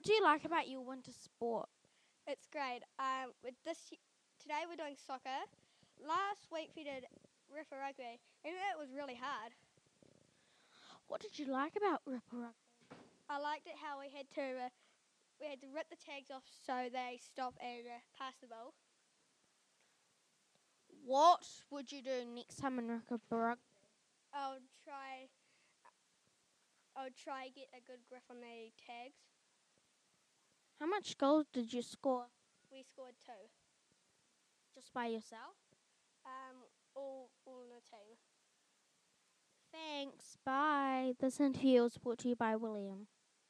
do you like about your winter sport? It's great. Today we're doing soccer. Last week we did Ripper Rugby, and it was really hard. What did you like about Ripper Rugby? I liked it how we had to rip the tags off so they stop and pass the ball. What would you do next time in Ripper Rugby? I would try get a good grip on the tags. How much goals did you score? We scored 2. Just by yourself? All in a team. Thanks. Bye. This interview was brought to you by William.